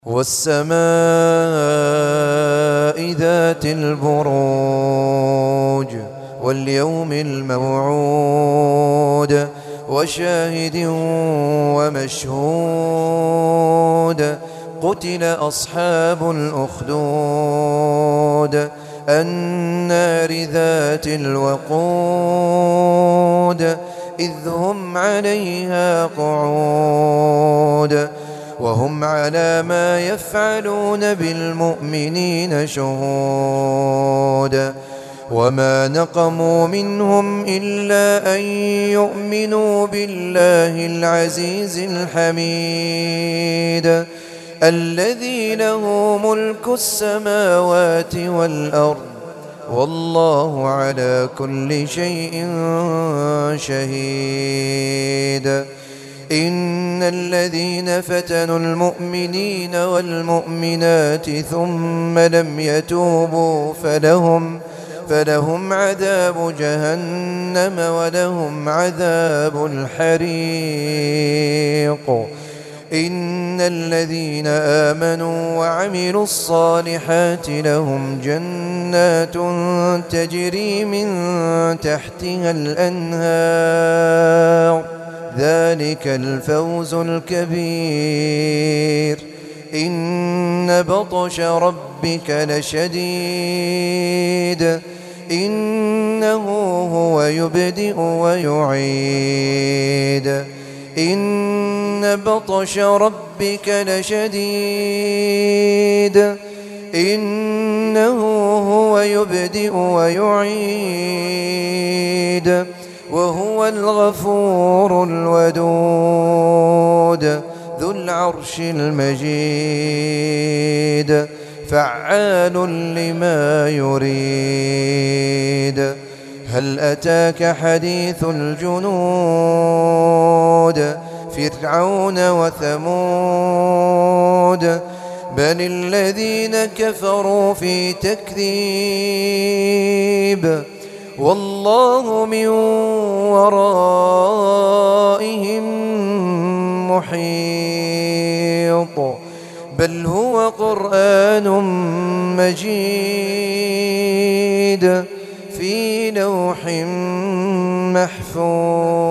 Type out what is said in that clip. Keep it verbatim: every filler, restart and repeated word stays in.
والسماء ذات البروج واليوم الموعود وشاهد ومشهود قتل أصحاب الأخدود النار ذات الوقود إذ هم عليها قعود وهم على ما يفعلون بالمؤمنين شهود وما نقموا منهم إلا أن يؤمنوا بالله العزيز الحميد الذي له ملك السماوات والأرض والله على كل شيء شهيد. إن الذين فتنوا المؤمنين والمؤمنات ثم لم يتوبوا فلهم فلهم عذاب جهنم ولهم عذاب الحريق. إن الذين آمنوا وعملوا الصالحات لهم جنات تجري من تحتها الأنهار ذلك الفوز الكبير. إن بطش ربك لشديد إنه هو يبدئ ويعيد. إن بطش ربك لشديد إنه هو يبدئ ويعيد وهو الغفور الودود ذو العرش المجيد فعال لما يريد. هل أتاك حديث الجنود فرعون وثمود بل الذين كفروا في تكذيب والله من ورائهم محيط بل هو قرآن مجيد في لوح محفوظ.